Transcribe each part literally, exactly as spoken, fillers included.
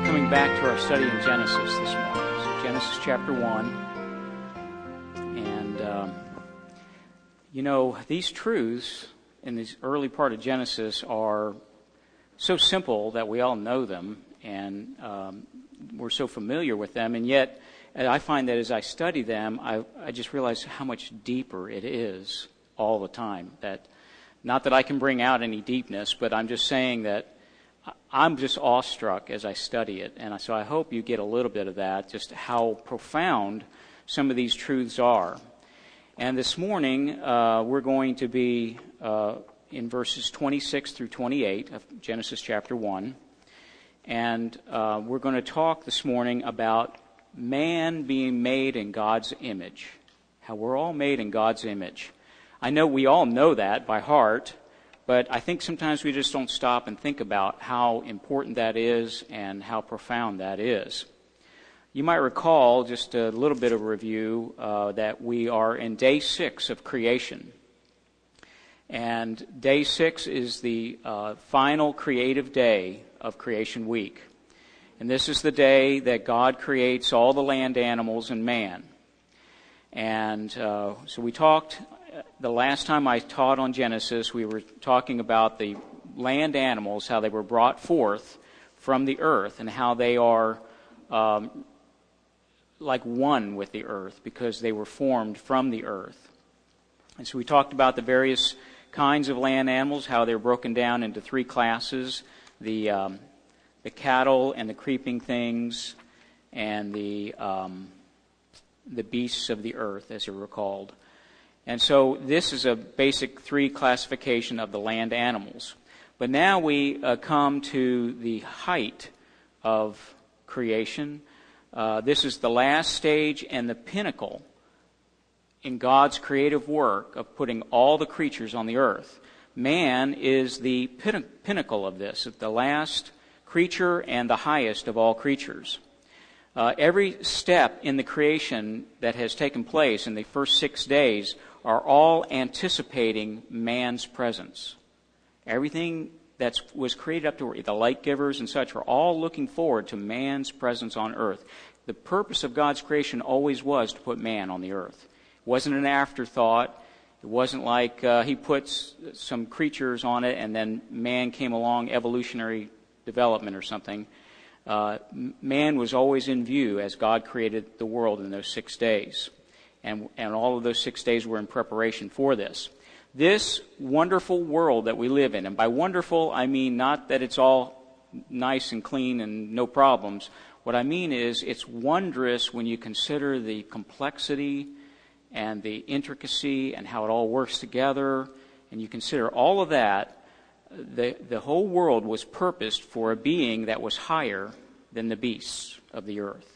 coming back to our study in Genesis this morning. So Genesis chapter one. And, um, you know, these truths in this early part of Genesis are so simple that we all know them, and um, we're so familiar with them. And yet, I find that as I study them, I, I just realize how much deeper it is all the time. That, not that I can bring out any deepness, but I'm just saying that I'm just awestruck as I study it, and so I hope you get a little bit of that, just how profound some of these truths are. And this morning, uh, we're going to be uh, in verses twenty-six through twenty-eight of Genesis chapter one, and uh, we're going to talk this morning about man being made in God's image, how we're all made in God's image. I know we all know that by heart, but I think sometimes we just don't stop and think about how important that is and how profound that is. You might recall, just a little bit of a review, uh, that we are in day six of creation. And day six is the uh, final creative day of creation week. And this is the day that God creates all the land animals and man. And uh, so we talked... The last time I taught on Genesis, we were talking about the land animals, how they were brought forth from the earth, and how they are um, like one with the earth because they were formed from the earth. And so we talked about the various kinds of land animals, how they're broken down into three classes: the um, the cattle and the creeping things, and the um, the beasts of the earth, as they're called. And so this is a basic three classification of the land animals. But now we uh, come to the height of creation. Uh, this is the last stage and the pinnacle in God's creative work of putting all the creatures on the earth. Man is the pin- pinnacle of this, the last creature and the highest of all creatures. Uh, every step in the creation that has taken place in the first six days are all anticipating man's presence. Everything that was created up to the light givers and such are all looking forward to man's presence on earth. The purpose of God's creation always was to put man on the earth. It wasn't an afterthought. It wasn't like uh, he puts some creatures on it and then man came along, evolutionary development or something. Uh, man was always in view as God created the world in those six days. And, and all of those six days were in preparation for this. This wonderful world that we live in, and by wonderful, I mean not that it's all nice and clean and no problems. What I mean is it's wondrous when you consider the complexity and the intricacy and how it all works together, and you consider all of that. The, the whole world was purposed for a being that was higher than the beasts of the earth.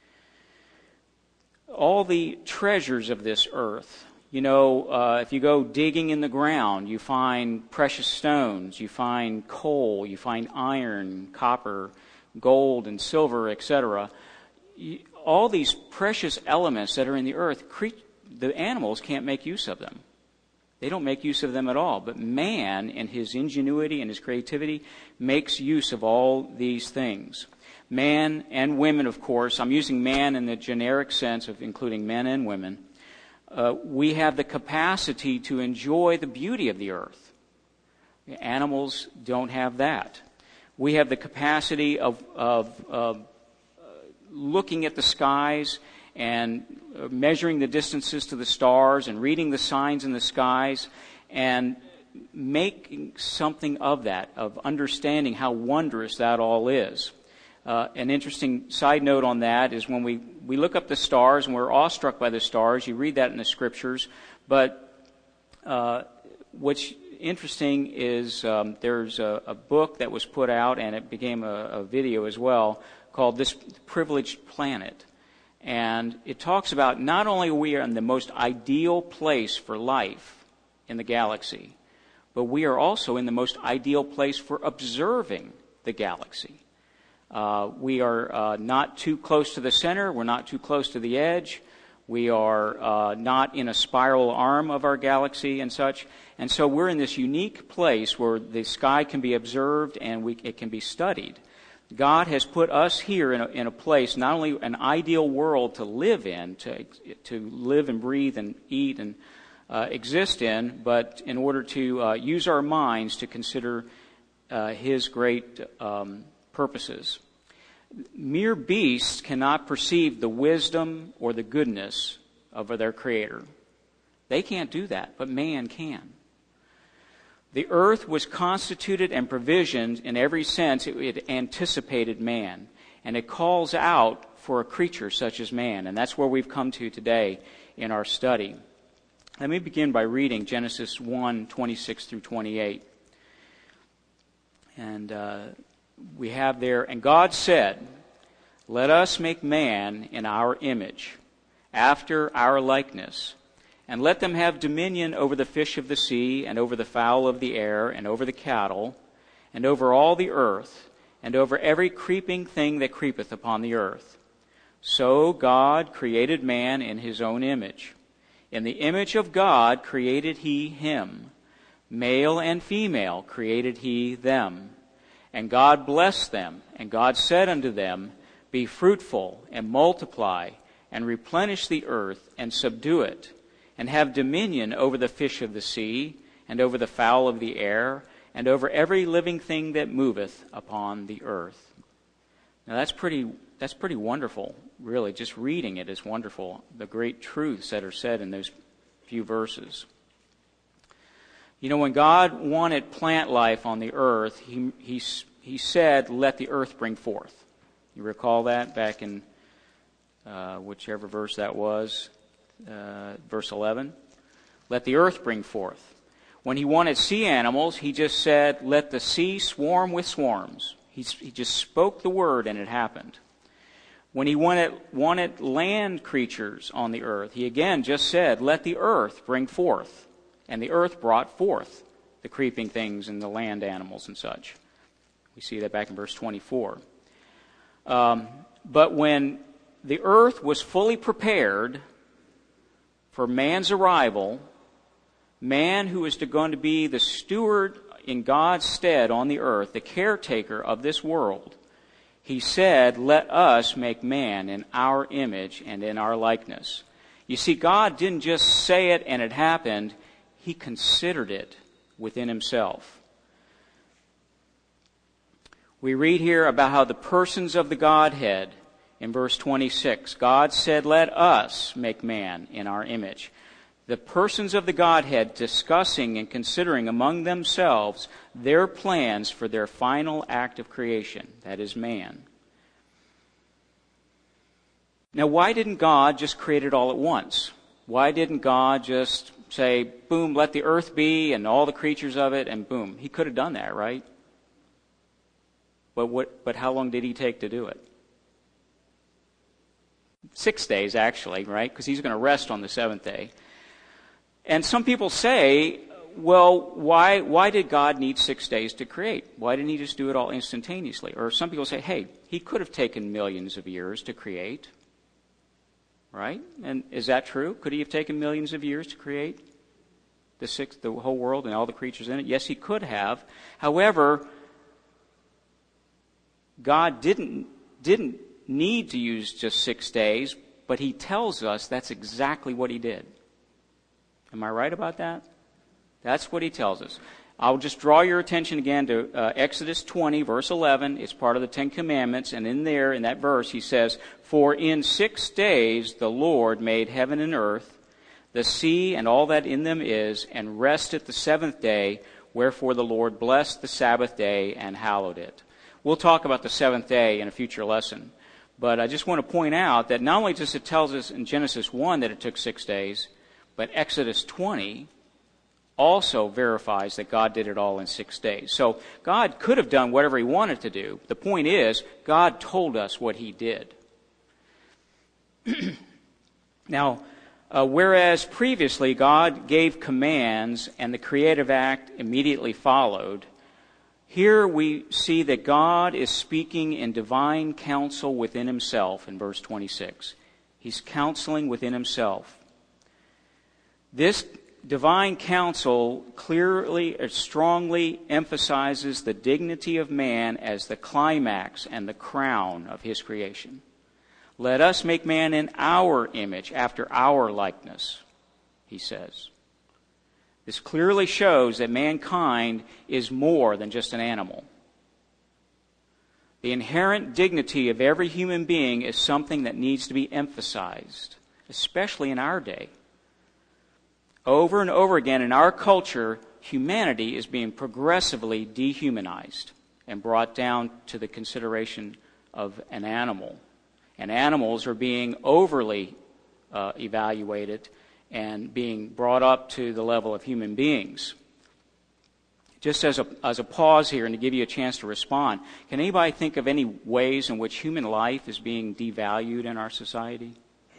All the treasures of this earth, you know, uh, if you go digging in the ground, you find precious stones, you find coal, you find iron, copper, gold, and silver, et cetera. All these precious elements that are in the earth, cre- the animals can't make use of them. They don't make use of them at all. But man, in his ingenuity and his creativity, makes use of all these things. Man and women, of course, I'm using man in the generic sense of including men and women, uh, we have the capacity to enjoy the beauty of the earth. Animals don't have that. We have the capacity of, of, of looking at the skies and measuring the distances to the stars and reading the signs in the skies and making something of that, of understanding how wondrous that all is. Uh, an interesting side note on that is when we, we look up the stars and we're awestruck by the stars, you read that in the scriptures, but uh, what's interesting is um, there's a, a book that was put out, and it became a, a video as well, called This Privileged Planet. And it talks about not only are we in the most ideal place for life in the galaxy, but we are also in the most ideal place for observing the galaxy. Uh, we are uh, not too close to the center. We're not too close to the edge. We are uh, not in a spiral arm of our galaxy and such. And so we're in this unique place where the sky can be observed and we, it can be studied. God has put us here in a, in a place, not only an ideal world to live in, to to live and breathe and eat and uh, exist in, but in order to uh, use our minds to consider uh, His great um, purposes. Mere beasts cannot perceive the wisdom or the goodness of their Creator. They can't do that, but man can. The earth was constituted and provisioned in every sense. It, it anticipated man. And it calls out for a creature such as man. And that's where we've come to today in our study. Let me begin by reading Genesis one, twenty-six through twenty-eight. And uh, we have there, and God said, "Let us make man in our image, after our likeness. And let them have dominion over the fish of the sea, and over the fowl of the air, and over the cattle, and over all the earth, and over every creeping thing that creepeth upon the earth." So God created man in His own image. In the image of God created He him. Male and female created He them. And God blessed them, and God said unto them, "Be fruitful, and multiply, and replenish the earth, and subdue it, and have dominion over the fish of the sea, and over the fowl of the air, and over every living thing that moveth upon the earth." Now that's pretty that's pretty wonderful, really. Just reading it is wonderful, the great truths that are said in those few verses. You know, when God wanted plant life on the earth, He He, he said, "Let the earth bring forth." You recall that back in uh, whichever verse that was? Uh, verse eleven, "Let the earth bring forth." When He wanted sea animals, He just said, "Let the sea swarm with swarms." He, he just spoke the word and it happened. When He wanted, wanted land creatures on the earth, He again just said, "Let the earth bring forth." And the earth brought forth the creeping things and the land animals and such. We see that back in verse twenty-four. Um, but when the earth was fully prepared for man's arrival, man who is to, going to be the steward in God's stead on the earth, the caretaker of this world, He said, "Let us make man in our image and in our likeness." You see, God didn't just say it and it happened. He considered it within Himself. We read here about how the persons of the Godhead, in verse twenty-six, God said, "Let us make man in our image." The persons of the Godhead discussing and considering among themselves their plans for their final act of creation, that is man. Now, why didn't God just create it all at once? Why didn't God just say, boom, let the earth be and all the creatures of it, and boom? He could have done that, right? But what? But how long did He take to do it? Six days, actually, right? Because He's going to rest on the seventh day. And some people say, well, why why did God need six days to create? Why didn't He just do it all instantaneously? Or some people say, hey, He could have taken millions of years to create. Right? And is that true? Could He have taken millions of years to create the six, the whole world and all the creatures in it? Yes, He could have. However, God didn't didn't need to use just six days, but He tells us that's exactly what He did. Am I right about that? That's what He tells us. I'll just draw your attention again to uh, Exodus twenty, verse eleven. It's part of the Ten Commandments, and in there, in that verse, He says, "For in six days the Lord made heaven and earth, the sea and all that in them is, and rested the seventh day, wherefore the Lord blessed the Sabbath day and hallowed it." We'll talk about the seventh day in a future lesson. But I just want to point out that not only does it tell us in Genesis one that it took six days, but Exodus twenty also verifies that God did it all in six days. So God could have done whatever He wanted to do. The point is, God told us what He did. Now, uh, whereas previously God gave commands and the creative act immediately followed, here we see that God is speaking in divine counsel within Himself in verse twenty-six. He's counseling within Himself. This divine counsel clearly or strongly emphasizes the dignity of man as the climax and the crown of his creation. Let us make man in our image, after our likeness, he says. This clearly shows that mankind is more than just an animal. The inherent dignity of every human being is something that needs to be emphasized, especially in our day. Over and over again in our culture, humanity is being progressively dehumanized and brought down to the consideration of an animal. And animals are being overly uh, evaluated and being brought up to the level of human beings. Just as a, as a pause here and to give you a chance to respond, can anybody think of any ways in which human life is being devalued in our society?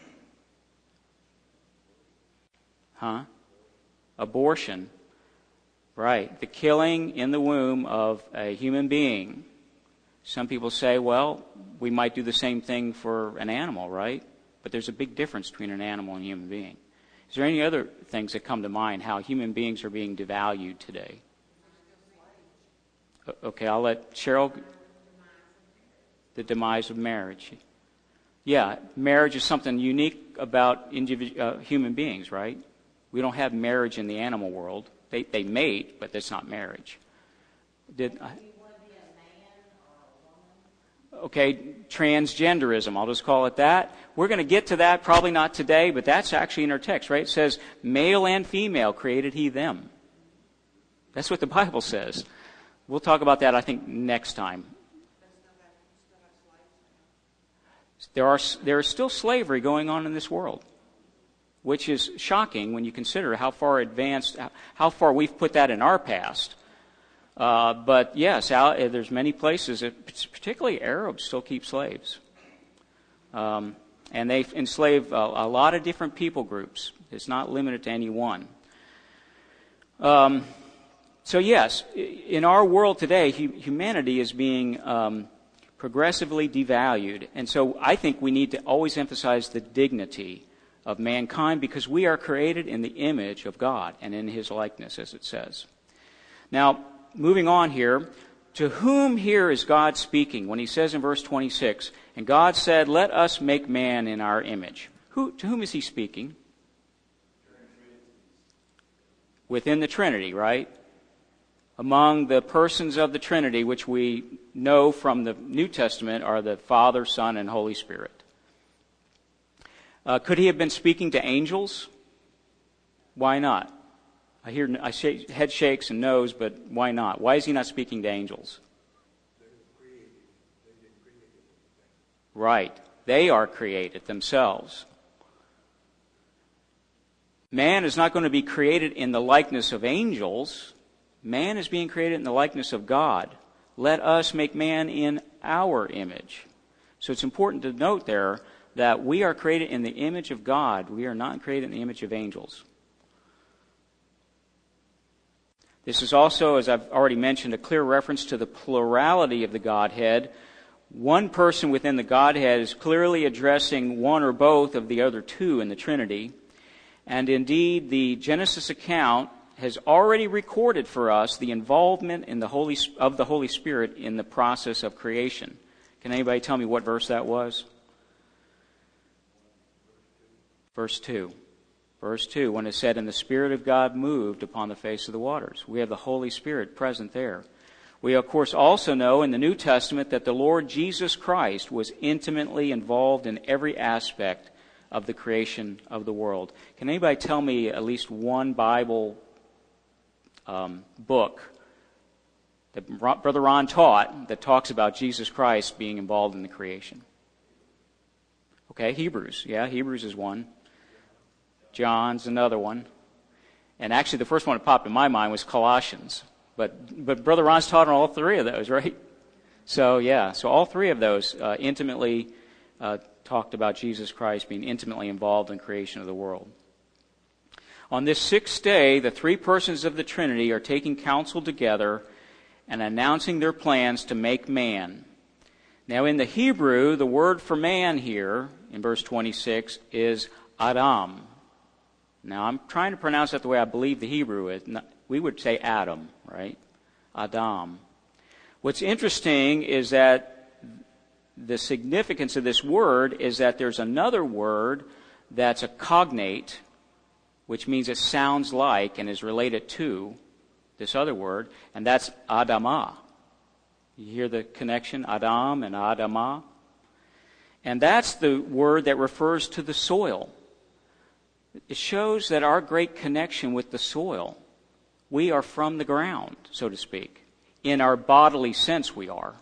Huh? Abortion. Right. The killing in the womb of a human being. Some people say, well, we might do the same thing for an animal, right? But there's a big difference between an animal and a human being. Is there any other things that come to mind how human beings are being devalued today? Okay, I'll let Cheryl. The demise of marriage. Yeah, marriage is something unique about individu- uh, human beings, right? We don't have marriage in the animal world. They they mate, but that's not marriage. Did I, okay, transgenderism, I'll just call it that. We're going to get to that, probably not today, but that's actually in our text, right? It says, male and female created he them. That's what the Bible says. We'll talk about that, I think, next time. There are there is still slavery going on in this world, which is shocking when you consider how far advanced, how far we've put that in our past. Uh, but yes, out, there's many places, particularly Arabs, still keep slaves. Um, and they enslave a, a lot of different people groups. It's not limited to any one. Um, so yes, in our world today, hu- humanity is being um, progressively devalued. And so I think we need to always emphasize the dignity of mankind because we are created in the image of God and in his likeness, as it says. Now, moving on here, to whom here is God speaking when he says in verse twenty-six, and God said, let us make man in our image. Who, to whom is he speaking? Within the Trinity, right? Among the persons of the Trinity, which we know from the New Testament are the Father, Son, and Holy Spirit. Uh, could he have been speaking to angels? Why not? I hear I shake, head shakes and no's, but why not? Why is he not speaking to angels? Right. They are created themselves. Man is not going to be created in the likeness of angels. Man is being created in the likeness of God. Let us make man in our image. So it's important to note there that we are created in the image of God. We are not created in the image of angels. This is also, as I've already mentioned, a clear reference to the plurality of the Godhead. One person within the Godhead is clearly addressing one or both of the other two in the Trinity. And indeed, the Genesis account has already recorded for us the involvement in the Holy, of the Holy Spirit in the process of creation. Can anybody tell me what verse that was? Verse two. Verse two, when it said, and the Spirit of God moved upon the face of the waters. We have the Holy Spirit present there. We, of course, also know in the New Testament that the Lord Jesus Christ was intimately involved in every aspect of the creation of the world. Can anybody tell me at least one Bible um, book that Brother Ron taught that talks about Jesus Christ being involved in the creation? Okay, Hebrews. Yeah, Hebrews is one. John's another one. And actually the first one that popped in my mind was Colossians. But but Brother Ron's taught on all three of those, right? So yeah, so all three of those uh, intimately uh, talked about Jesus Christ being intimately involved in creation of the world. On this sixth day, the three persons of the Trinity are taking counsel together and announcing their plans to make man. Now in the Hebrew, the word for man here, in verse twenty-six, is Adam. Now, I'm trying to pronounce that the way I believe the Hebrew is. We would say Adam, right? Adam. What's interesting is that the significance of this word is that there's another word that's a cognate, which means it sounds like and is related to this other word, and that's Adamah. You hear the connection, Adam and Adamah? And that's the word that refers to the soil. It shows that our great connection with the soil, we are from the ground, so to speak. In our bodily sense, we are.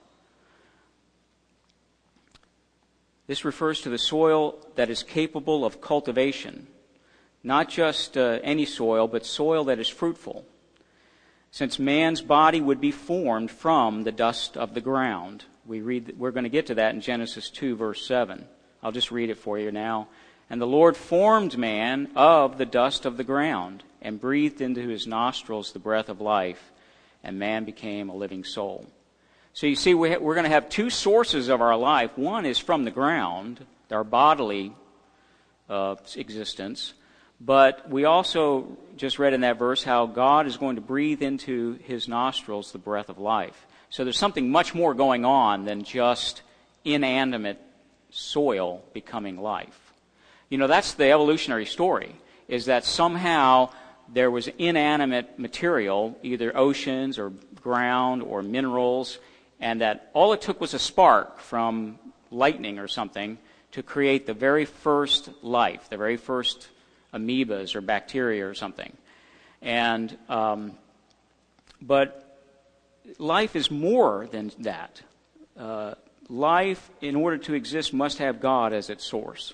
This refers to the soil that is capable of cultivation. Not just uh, any soil, but soil that is fruitful. Since man's body would be formed from the dust of the ground. We read, we're going to get to that in Genesis two, verse seven. I'll just read it for you now. And the Lord formed man of the dust of the ground and breathed into his nostrils the breath of life, and man became a living soul. So you see, we're going to have two sources of our life. One is from the ground, our bodily uh, existence. But we also just read in that verse how God is going to breathe into his nostrils the breath of life. So there's something much more going on than just inanimate soil becoming life. You know, that's the evolutionary story, is that somehow there was inanimate material, either oceans or ground or minerals, and that all it took was a spark from lightning or something to create the very first life, the very first amoebas or bacteria or something. And um, but life is more than that. Uh, life, in order to exist, must have God as its source.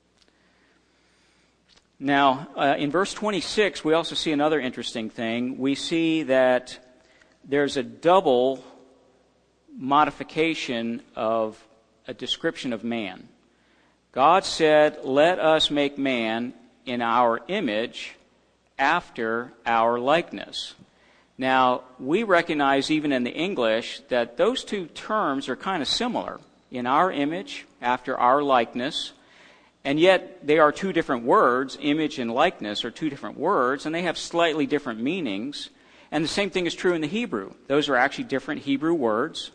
Now, uh, in verse twenty-six, we also see another interesting thing. We see that there's a double modification of a description of man. God said, "Let us make man in our image, after our likeness." Now, we recognize even in the English that those two terms are kind of similar. In our image, after our likeness. And yet, they are two different words. Image and likeness are two different words, and they have slightly different meanings. And the same thing is true in the Hebrew. Those are actually different Hebrew words.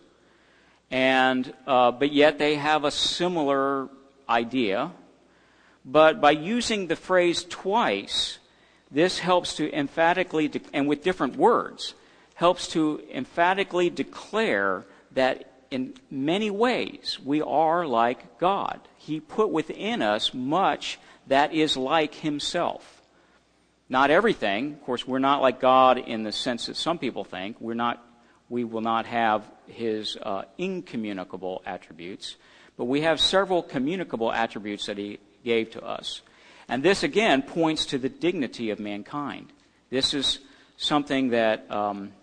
And uh, but yet they have a similar idea. But by using the phrase twice, this helps to emphatically, de- and with different words, helps to emphatically declare that in many ways we are like God. He put within us much that is like himself. Not everything. Of course, we're not like God in the sense that some people think. We're not. We will not have his uh, incommunicable attributes. But we have several communicable attributes that he gave to us. And this, again, points to the dignity of mankind. This is something that um,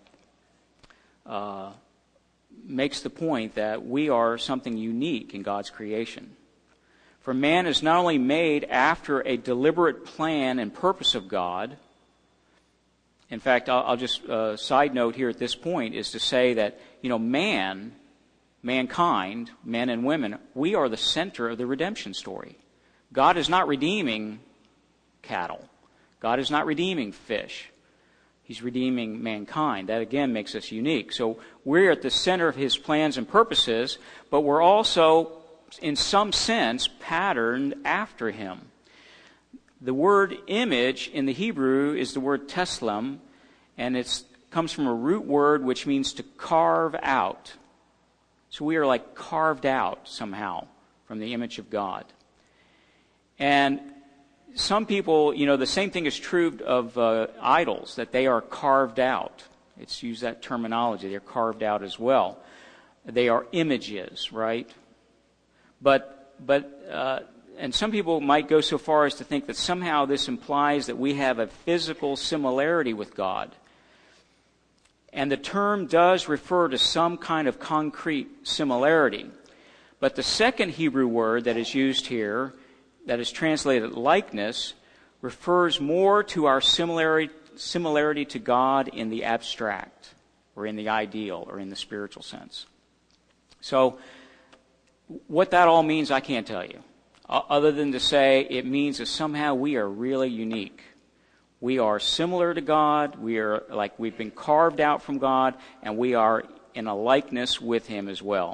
uh, makes the point that we are something unique in God's creation. For man is not only made after a deliberate plan and purpose of God. In fact, I'll, I'll just, uh, side note here at this point is to say that, you know, man, mankind, men and women, we are the center of the redemption story. God is not redeeming cattle. God is not redeeming fish. He's redeeming mankind. That, again, makes us unique. So we're at the center of his plans and purposes, but we're also, in some sense, patterned after him. The word image in the Hebrew is the word teslam, and it comes from a root word which means to carve out. So we are like carved out somehow from the image of God. And some people, you know, the same thing is true of uh, idols, that they are carved out. It's used that terminology. They're carved out as well. They are images, right? But, but, uh, and some people might go so far as to think that somehow this implies that we have a physical similarity with God. And the term does refer to some kind of concrete similarity. But the second Hebrew word that is used here, that is translated likeness, refers more to our similarity, similarity to God in the abstract, or in the ideal, or in the spiritual sense. So, what that all means, I can't tell you. other than to say it means that somehow we are really unique. We are similar to God. We are like we've been carved out from God, and we are in a likeness with Him as well.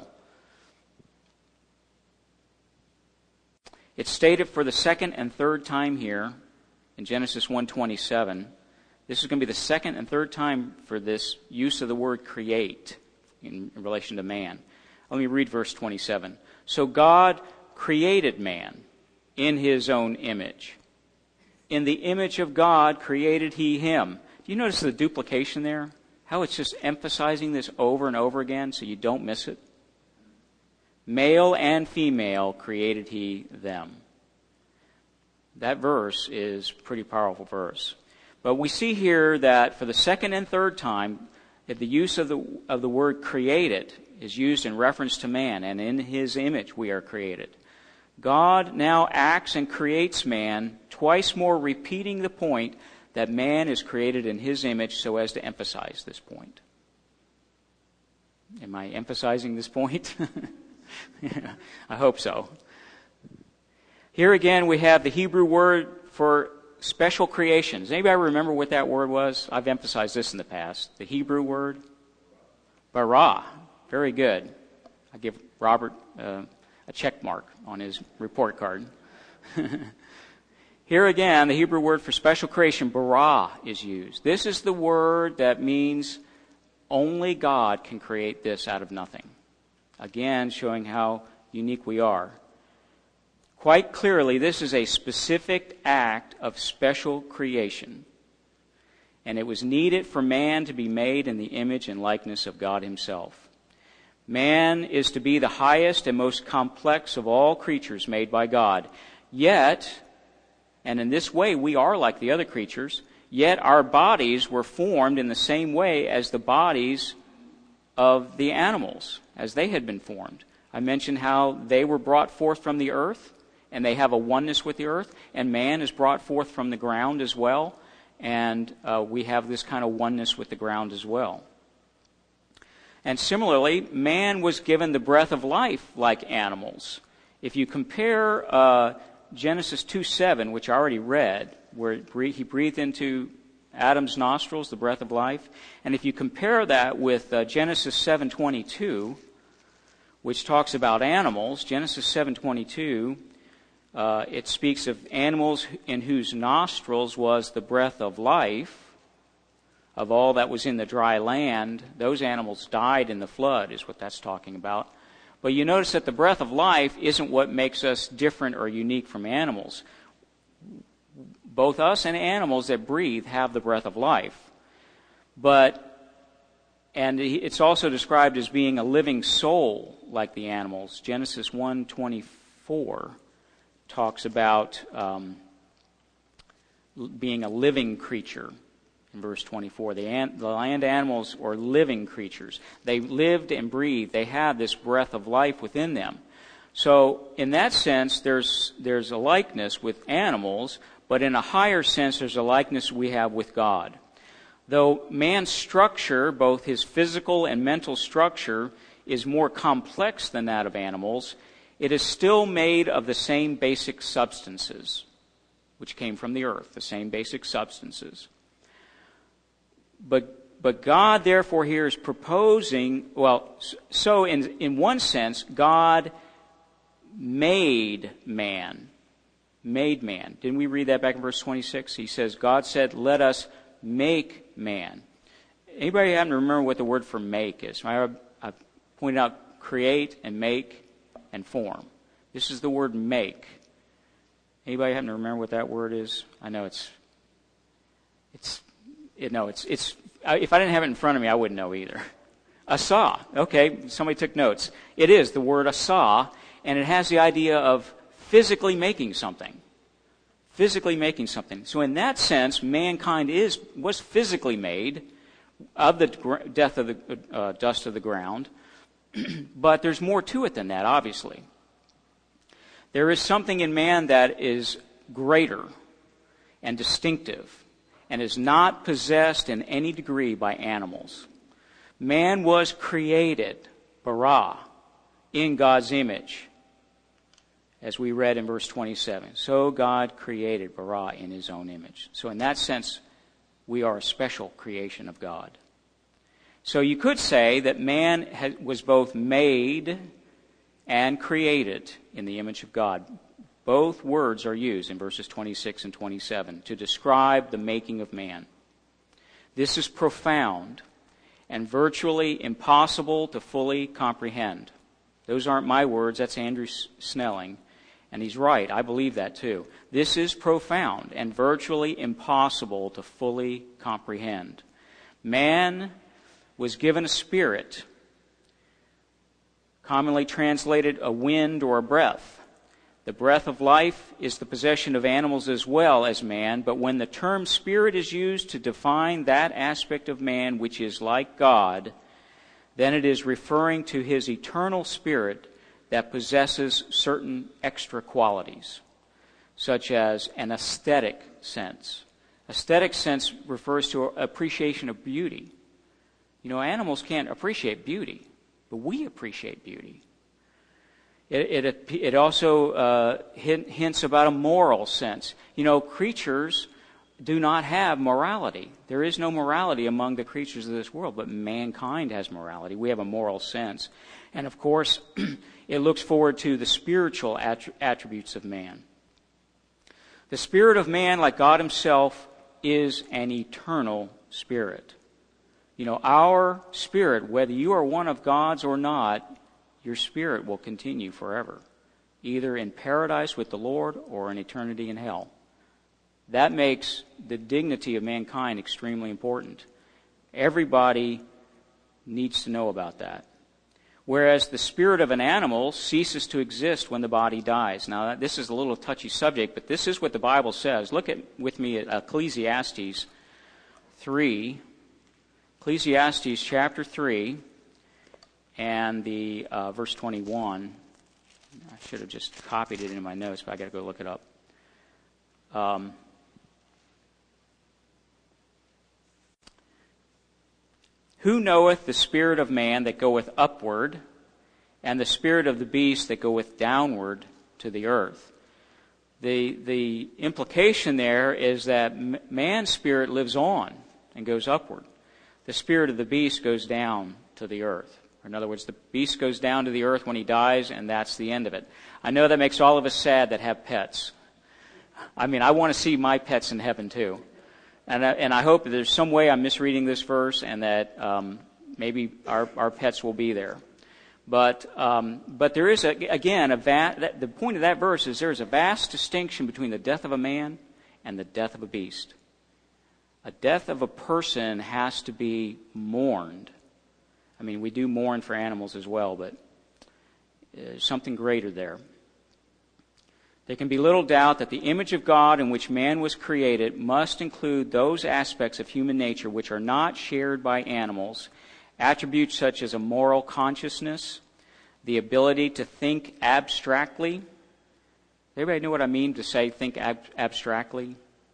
It's stated for the second and third time here in Genesis one twenty-seven. This is going to be the second and third time for this use of the word create in relation to man. Let me read verse twenty-seven. So God created man in His own image. In the image of God created He him. Do you notice the duplication there? How it's just emphasizing this over and over again so you don't miss it? Male and female created He them. That verse is a pretty powerful verse. But we see here that for the second and third time, that the use of the of the word created is used in reference to man, and in His image we are created. God now acts and creates man, twice more repeating the point that man is created in His image so as to emphasize this point. Am I emphasizing this point? Yeah, I hope so. Here again we have the Hebrew word for special creation. Does anybody remember what that word was? I've emphasized this in the past. The Hebrew word? Bara. Very good. I give Robert uh, a check mark on his report card. Here again, the Hebrew word for special creation, bara, is used. This is the word that means only God can create this out of nothing. Again, showing how unique we are. Quite clearly, this is a specific act of special creation. And it was needed for man to be made in the image and likeness of God Himself. Man is to be the highest and most complex of all creatures made by God. Yet, and in this way we are like the other creatures, yet our bodies were formed in the same way as the bodies of the animals, as they had been formed. I mentioned how they were brought forth from the earth, and they have a oneness with the earth, and man is brought forth from the ground as well, and uh, we have this kind of oneness with the ground as well. And similarly, man was given the breath of life like animals. If you compare uh, Genesis two seven, which I already read, where he breathed into Adam's nostrils the breath of life, and if you compare that with uh, Genesis seven twenty-two, which talks about animals, Genesis seven twenty-two, uh, it speaks of animals in whose nostrils was the breath of life. Of all that was in the dry land, those animals died in the flood, is what that's talking about. But you notice that the breath of life isn't what makes us different or unique from animals. Both us and animals that breathe have the breath of life. But, and it's also described as being a living soul like the animals. Genesis one twenty-four talks about um, being a living creature. In verse twenty-four, the, an, the land animals are living creatures. They lived and breathed. They had this breath of life within them. So in that sense, there's there's a likeness with animals, but in a higher sense, there's a likeness we have with God. Though man's structure, both his physical and mental structure, is more complex than that of animals, it is still made of the same basic substances, which came from the earth, the same basic substances. But but God, therefore, here is proposing, well, so in in one sense, God made man. Made man. Didn't we read that back in verse twenty-six? He says, God said, let us make man. Anybody happen to remember what the word for make is? I, I pointed out create and make and form. This is the word make. Anybody happen to remember what that word is? I know it's, it's, it, no, it's, it's, if I didn't have it in front of me, I wouldn't know either. Asa. Okay, somebody took notes. It is the word asa, and it has the idea of physically making something. Physically making something. So in that sense, mankind is was physically made of the gr- death of the uh, dust of the ground. But there's more to it than that, obviously. There is something in man that is greater and distinctive and is not possessed in any degree by animals. Man was created, bara, in God's image. as we read in verse twenty-seven. So God created bara in his own image. So in that sense, we are a special creation of God. So you could say that man had, was both made and created in the image of God. Both words are used in verses twenty-six and twenty-seven to describe the making of man. This is profound and virtually impossible to fully comprehend. Those aren't my words, that's Andrew Snelling, and he's right. I believe that too. This is profound and virtually impossible to fully comprehend. Man was given a spirit, commonly translated a wind or a breath. The breath of life is the possession of animals as well as man, but when the term spirit is used to define that aspect of man which is like God, then it is referring to his eternal spirit that possesses certain extra qualities, such as an aesthetic sense. Aesthetic sense refers to appreciation of beauty. You know, animals can't appreciate beauty, but we appreciate beauty. It, it, it also uh, hints about a moral sense. You know, creatures do not have morality. There is no morality among the creatures of this world, but mankind has morality. We have a moral sense. And of course, it looks forward to the spiritual attributes of man. The spirit of man, like God himself, is an eternal spirit. You know, our spirit, whether you are one of God's or not, your spirit will continue forever, either in paradise with the Lord or in eternity in hell. That makes the dignity of mankind extremely important. Everybody needs to know about that. Whereas the spirit of an animal ceases to exist when the body dies. Now, this is a little touchy subject, but this is what the Bible says. Look at with me at Ecclesiastes three. Ecclesiastes chapter three. And the uh, verse twenty-one, I should have just copied it in my notes, but I got to go look it up. Um, Who knoweth the spirit of man that goeth upward, and the spirit of the beast that goeth downward to the earth? The the implication there is that man's spirit lives on and goes upward. The spirit of the beast goes down to the earth. In other words, the beast goes down to the earth when he dies, and that's the end of it. I know that makes all of us sad that have pets. I mean, I want to see my pets in heaven too. And I, and I hope that there's some way I'm misreading this verse and that um, maybe our, our pets will be there. But um, but there is, a, again, a va- that, the point of that verse is there's a vast distinction between the death of a man and the death of a beast. A death of a person has to be mourned. I mean, we do mourn for animals as well, but there's something greater there. There can be little doubt that the image of God in which man was created must include those aspects of human nature which are not shared by animals, attributes such as a moral consciousness, the ability to think abstractly. Everybody know what I mean to say think ab- abstractly?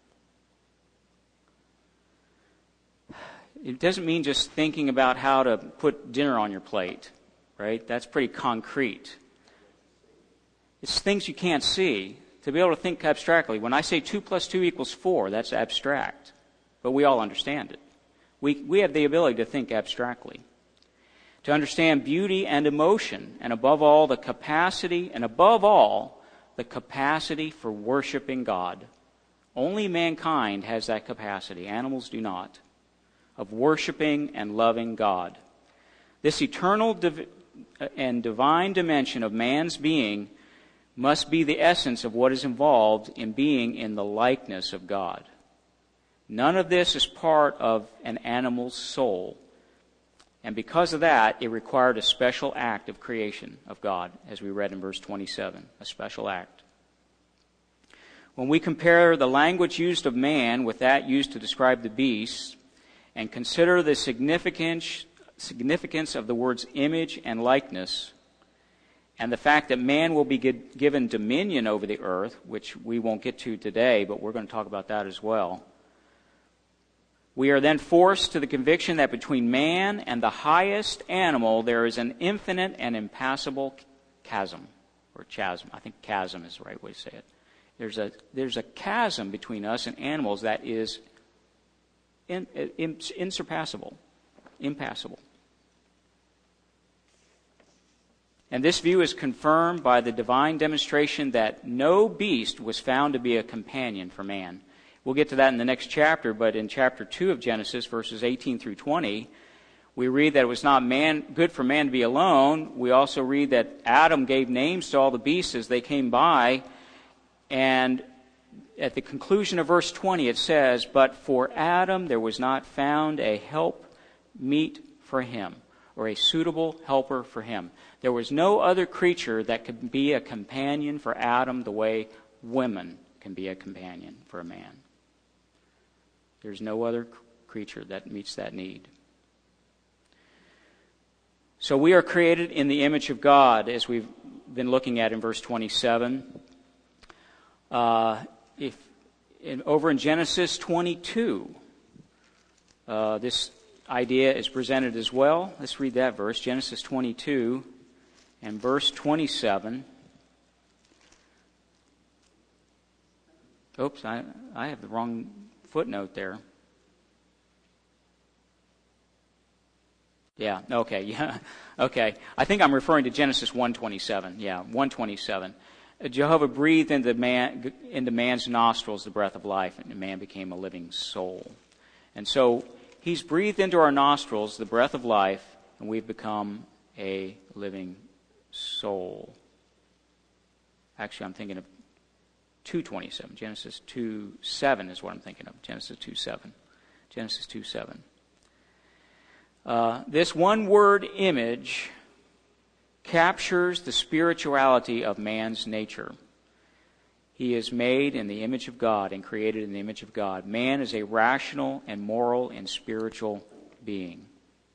It doesn't mean just thinking about how to put dinner on your plate, right? That's pretty concrete. It's things you can't see. To be able to think abstractly. When I say two plus two equals four, that's abstract. But we all understand it. We, we have the ability to think abstractly. To understand beauty and emotion, and above all, the capacity, and above all, the capacity for worshiping God. Only mankind has that capacity. Animals do not. Of worshiping and loving God. This eternal div- and divine dimension of man's being must be the essence of what is involved in being in the likeness of God. None of this is part of an animal's soul. And because of that, it required a special act of creation of God, as we read in verse twenty-seven, a special act. When we compare the language used of man with that used to describe the beasts, and consider the significance, significance of the words image and likeness, and the fact that man will be given dominion over the earth, which we won't get to today, but we're going to talk about that as well, we are then forced to the conviction that between man and the highest animal there is an infinite and impassable chasm. or chasm. I think chasm is the right way to say it. There's a there's a chasm between us and animals that is in, in, insurpassable, impassable. And this view is confirmed by the divine demonstration that no beast was found to be a companion for man. We'll get to that in the next chapter, but in chapter two of Genesis, verses eighteen through twenty, we read that it was not man good for man to be alone. We also read that Adam gave names to all the beasts as they came by. And at the conclusion of verse twenty, it says, "But for Adam there was not found a help meet for him," or a suitable helper for him. There was no other creature that could be a companion for Adam the way women can be a companion for a man. There's no other creature that meets that need. So we are created in the image of God, as we've been looking at in verse twenty-seven. Uh, if in, over in Genesis twenty-two, uh, this idea is presented as well. Let's read that verse, Genesis twenty-two and verse twenty-seven. Oops, I, I have the wrong footnote there. Yeah, okay, yeah, okay. I think I'm referring to Genesis one twenty-seven. Yeah, one twenty-seven. Jehovah breathed into man into man's nostrils the breath of life, and man became a living soul. And so he's breathed into our nostrils the breath of life, and we've become a living soul. Actually, I'm thinking of two twenty-seven. Genesis two seven is what I'm thinking of. Genesis two seven. Genesis two seven. Uh, this one-word image captures the spirituality of man's nature. He is made in the image of God and created in the image of God. Man is a rational and moral and spiritual being.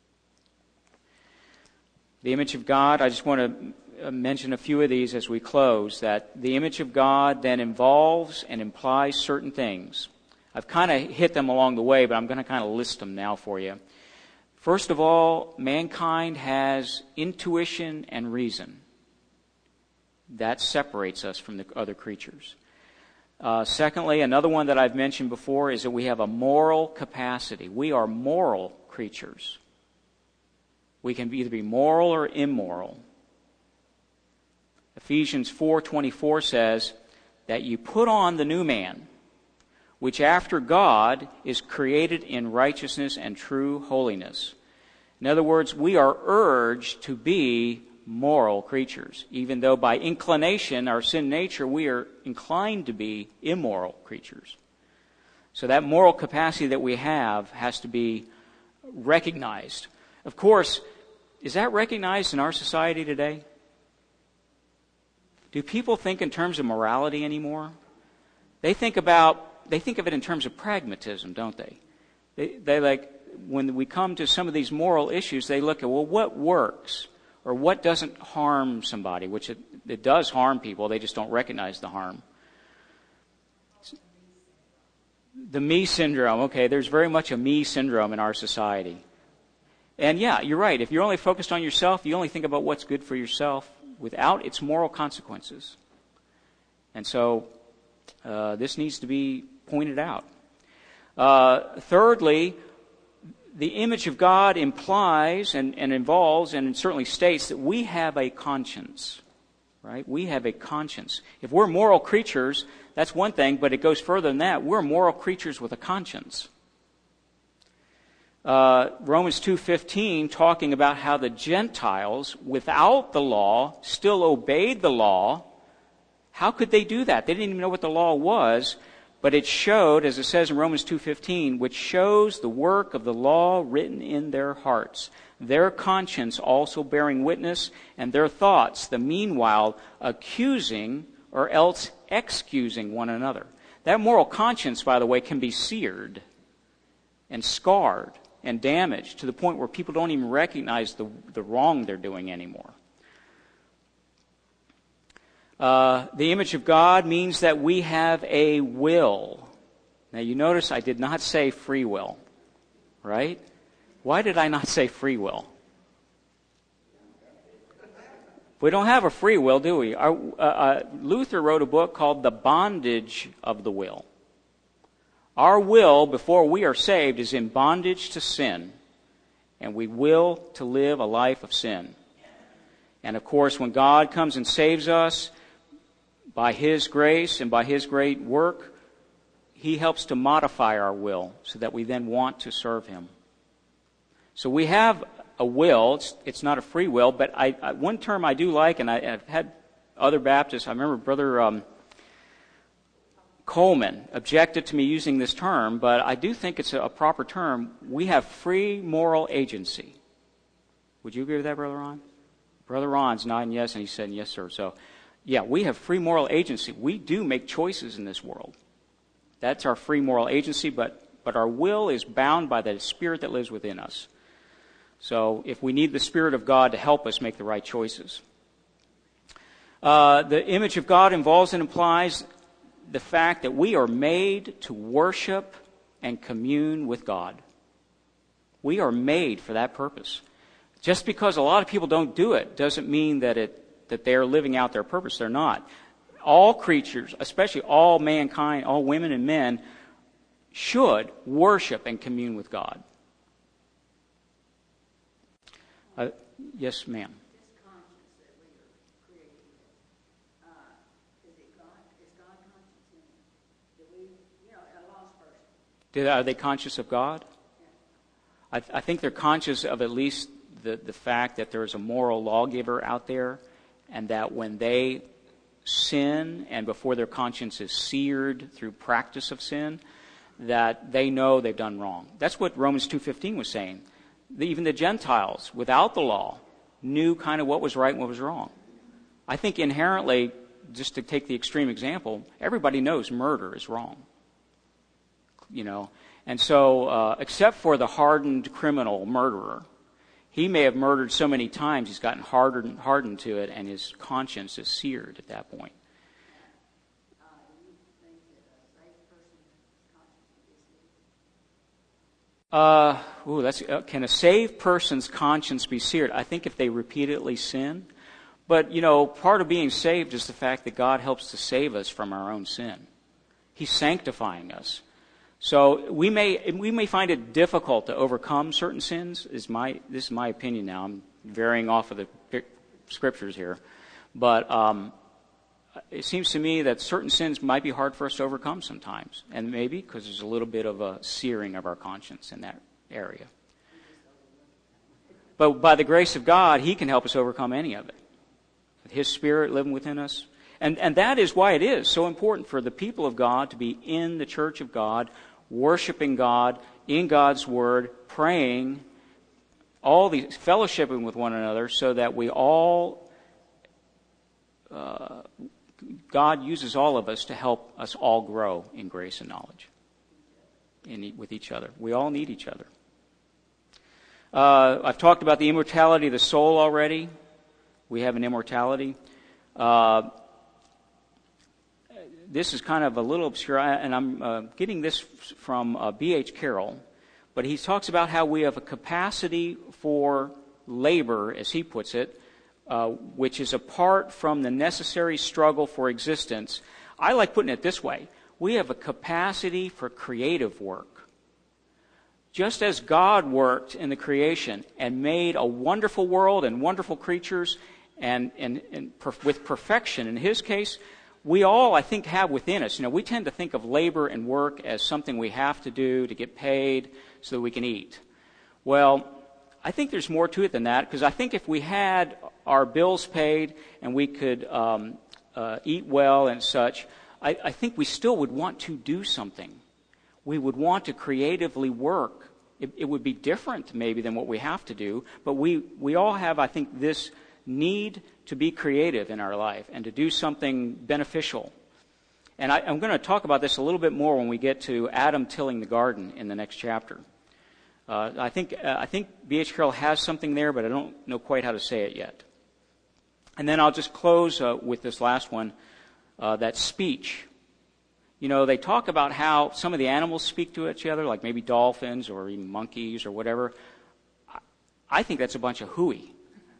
The image of God, I just want to mention a few of these as we close, that the image of God then involves and implies certain things. I've kind of hit them along the way, but I'm going to kind of list them now for you. First of all, mankind has intuition and reason. That separates us from the other creatures. Uh, secondly, another one that I've mentioned before is that we have a moral capacity. We are moral creatures. We can either be moral or immoral. Ephesians four twenty-four says that you put on the new man, which after God is created in righteousness and true holiness. In other words, we are urged to be moral creatures, even though by inclination, our sin nature, we are inclined to be immoral creatures. So that moral capacity that we have has to be recognized. Of course, is that recognized in our society today? Do people think in terms of morality anymore? They think about They think of it in terms of pragmatism, don't they? They, they like, when we come to some of these moral issues, they look at, well, what works? Or what doesn't harm somebody? Which it, it does harm people, they just don't recognize the harm. The me syndrome, okay, there's very much a me syndrome in our society. And yeah, you're right, if you're only focused on yourself, you only think about what's good for yourself without its moral consequences. And so, uh, this needs to be pointed out. Uh, thirdly, the image of God implies and, and involves and certainly states that we have a conscience, right? We have a conscience. If we're moral creatures, that's one thing, but it goes further than that. We're moral creatures with a conscience. Uh, Romans two fifteen, talking about how the Gentiles, without the law, still obeyed the law. How could they do that? They didn't even know what the law was. But it showed, as it says in Romans two fifteen, which shows the work of the law written in their hearts, their conscience also bearing witness, and their thoughts, the meanwhile, accusing or else excusing one another. That moral conscience, by the way, can be seared and scarred and damaged to the point where people don't even recognize the, the wrong they're doing anymore. Uh, the image of God means that we have a will. Now you notice I did not say free will, right? Why did I not say free will? We don't have a free will, do we? Our, uh, uh, Luther wrote a book called The Bondage of the Will. Our will, before we are saved, is in bondage to sin, and we will to live a life of sin. And of course, when God comes and saves us by His grace and by His great work, He helps to modify our will so that we then want to serve Him. So we have a will. It's, it's not a free will, but I, I, one term I do like, and I, I've had other Baptists, I remember Brother um, Coleman objected to me using this term, but I do think it's a, a proper term. We have free moral agency. Would you agree with that, Brother Ron? Brother Ron's nodding yes, and he said, yes, sir. So, yeah, we have free moral agency. We do make choices in this world. That's our free moral agency, but, but our will is bound by the Spirit that lives within us. So if we need the Spirit of God to help us make the right choices. Uh, the image of God involves and implies the fact that we are made to worship and commune with God. We are made for that purpose. Just because a lot of people don't do it doesn't mean that it that they are living out their purpose. They're not. All creatures, especially all mankind, all women and men, should worship and commune with God. Uh, yes, ma'am. This conscience that we are creating, uh, is it God? Is God conscious in it? Do we, you know, a lost person? Did, are they conscious of God? Yeah. I, I think they're conscious of at least the, the fact that there is a moral lawgiver out there, and that when they sin and before their conscience is seared through practice of sin, that they know they've done wrong. That's what Romans two fifteen was saying. Even the Gentiles, without the law, knew kind of what was right and what was wrong. I think inherently, just to take the extreme example, everybody knows murder is wrong. You know, and so, uh, except for the hardened criminal murderer, he may have murdered so many times he's gotten hardened, hardened to it, and his conscience is seared at that point. Uh, ooh, that's, uh, can a saved person's conscience be seared? I think if they repeatedly sin. But, you know, part of being saved is the fact that God helps to save us from our own sin. He's sanctifying us. So we may we may find it difficult to overcome certain sins. Is my this is my opinion now. I'm varying off of the scriptures here. But um, it seems to me that certain sins might be hard for us to overcome sometimes. And maybe because there's a little bit of a searing of our conscience in that area. But by the grace of God, He can help us overcome any of it. With His Spirit living within us. And, and that is why it is so important for the people of God to be in the church of God, worshiping God, in God's Word, praying, all these, fellowshipping with one another so that we all, uh, God uses all of us to help us all grow in grace and knowledge in, with each other. We all need each other. Uh, I've talked about the immortality of the soul already. We have an immortality. Uh, this is kind of a little obscure, and I'm uh, getting this from uh, B H Carroll, but he talks about how we have a capacity for labor, as he puts it, uh, which is apart from the necessary struggle for existence. I like putting it this way. We have a capacity for creative work. Just as God worked in the creation and made a wonderful world and wonderful creatures and, and, and per, with perfection, in His case, we all, I think, have within us. You know, we tend to think of labor and work as something we have to do to get paid so that we can eat. Well, I think there's more to it than that, because I think if we had our bills paid and we could um, uh, eat well and such, I, I think we still would want to do something. We would want to creatively work. It, it would be different maybe than what we have to do, but we, we all have, I think, this need to be creative in our life and to do something beneficial. And I, I'm going to talk about this a little bit more when we get to Adam tilling the garden in the next chapter. Uh, I think uh, I think B H Carroll has something there, but I don't know quite how to say it yet. And then I'll just close uh, with this last one, uh, that speech. You know, they talk about how some of the animals speak to each other, like maybe dolphins or even monkeys or whatever. I think that's a bunch of hooey.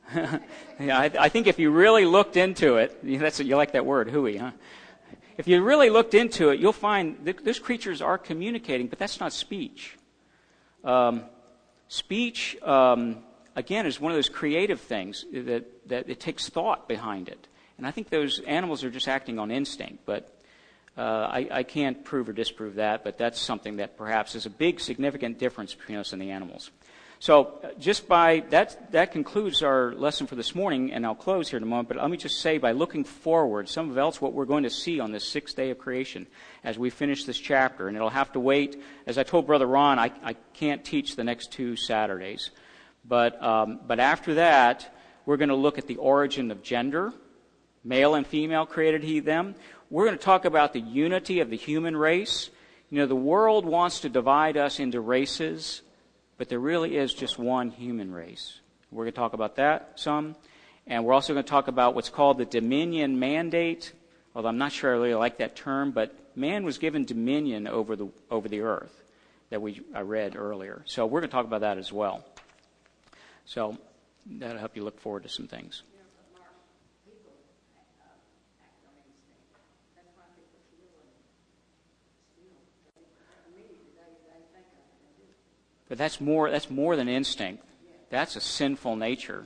yeah, I, I think if you really looked into it, that's you like that word, hooey, huh? If you really looked into it, you'll find that those creatures are communicating, but that's not speech. Um, speech, um, again, is one of those creative things that, that it takes thought behind it. And I think those animals are just acting on instinct, but uh, I, I can't prove or disprove that, but that's something that perhaps is a big, significant difference between us and the animals. So uh, just by that, that concludes our lesson for this morning, and I'll close here in a moment, but let me just say, by looking forward, some of else what we're going to see on this sixth day of creation as we finish this chapter, and it'll have to wait. As I told Brother Ron, I, I can't teach the next two Saturdays. But, um, but after that, we're going to look at the origin of gender. Male and female created he them. We're going to talk about the unity of the human race. You know, the world wants to divide us into races, but there really is just one human race. We're going to talk about that some. And we're also going to talk about what's called the dominion mandate, although I'm not sure I really like that term, but man was given dominion over the over the earth that we I read earlier. So we're going to talk about that as well. So that'll help you look forward to some things. You know, but Mark, people uh, act on instinct. That's why people kill and steal. Immediately they, they think of it and do it. But that's more that's more than instinct. That's a sinful nature.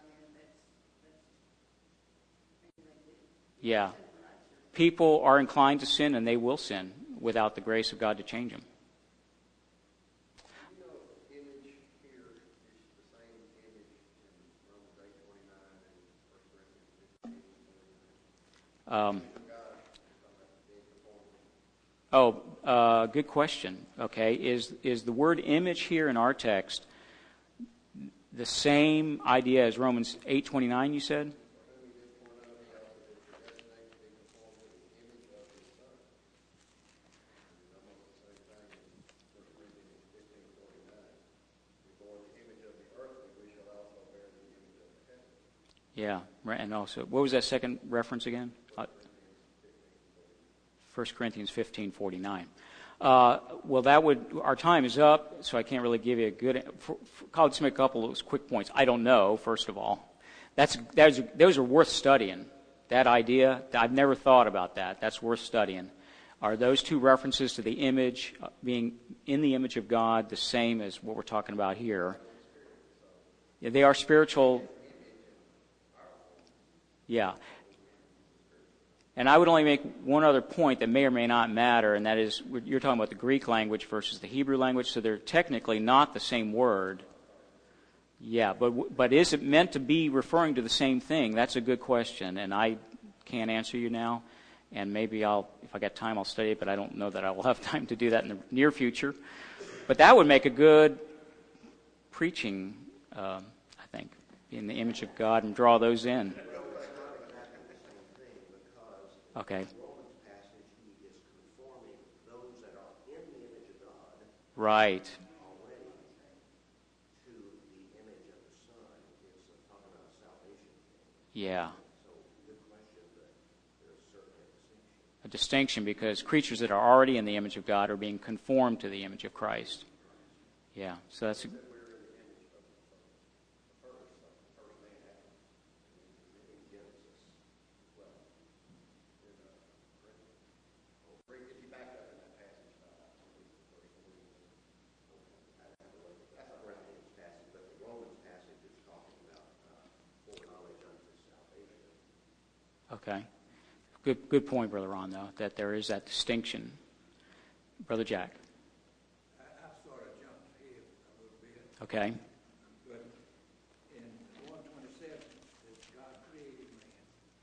Yeah. People are inclined to sin, and they will sin without the grace of God to change them. You know, image here is the same image in Romans eight twenty-nine and First Corinthians fifteen twenty-nine. Um, oh, uh, good question. Okay, is is the word image here in our text the same idea as Romans eight twenty-nine? You said. Yeah, and also, what was that second reference again? Uh, First Corinthians fifteen forty-nine. Uh, well, that would, our time is up, so I can't really give you a good, for, for, I'll just make a couple of those quick points. I don't know, first of all. That's, that's those are worth studying. That idea, I've never thought about that. That's worth studying. Are those two references to the image, uh, being in the image of God, the same as what we're talking about here? Yeah, they are spiritual. Yeah. And I would only make one other point that may or may not matter, and that is you're talking about the Greek language versus the Hebrew language, so they're technically not the same word. Yeah, but but is it meant to be referring to the same thing? That's a good question, and I can't answer you now. And maybe I'll, if I got time, I'll study it, but I don't know that I will have time to do that in the near future. But that would make a good preaching, uh, I think, in the image of God and draw those in. Okay. Romans passage, he is conforming those that are in the image of God Right. already to the image of the Son. It's talking about salvation. Yeah. So, good question, but there's certainly a distinction. A distinction because creatures that are already in the image of God are being conformed to the image of Christ. Yeah. So that's a, okay. Good good point, Brother Ron, though, that there is that distinction. Brother Jack. I, I sort of jumped ahead a little bit, Okay. but in one twenty-seven, that God created man.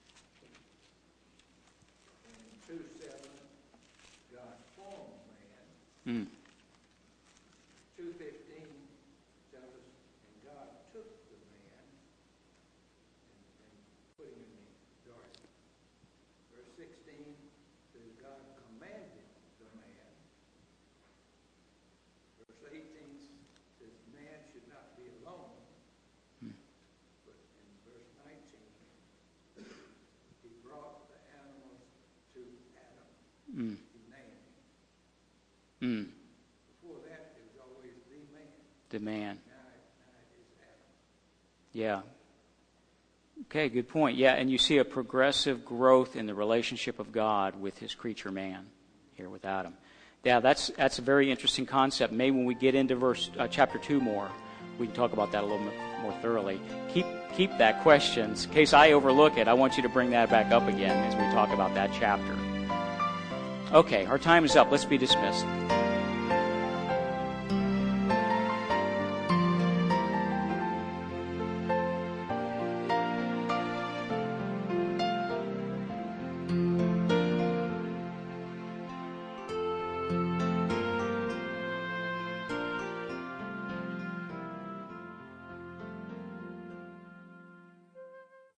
In two seven, God formed man. Mm. two fifteen tells us, and God took the man and, and put him in the garden. Verse sixteen says God commanded the man. Verse eighteen says man should not be alone. Mm. But in verse nineteen, he brought the animals to Adam. Mm. He named him. Mm. Before that, it was always the man. The man. Now, it- now it is Adam. Yeah. Okay, good point. Yeah, and you see a progressive growth in the relationship of God with his creature man here with Adam. Yeah, that's that's a very interesting concept. Maybe when we get into verse uh, chapter two more, we can talk about that a little bit more thoroughly. Keep keep that question. In case I overlook it, I want you to bring that back up again as we talk about that chapter. Okay, our time is up. Let's be dismissed.